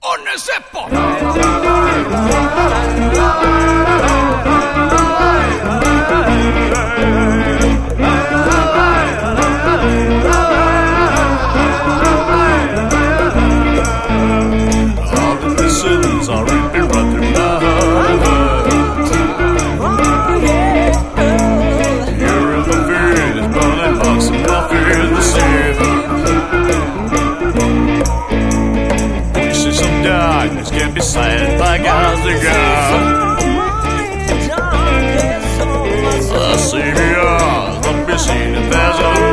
Onne Seppo! All the lessons are in Rotterdam. Here in the field is burning box and I feel the same. Voices of darkness can be silent by God's God. The Savior, the missing, and there's a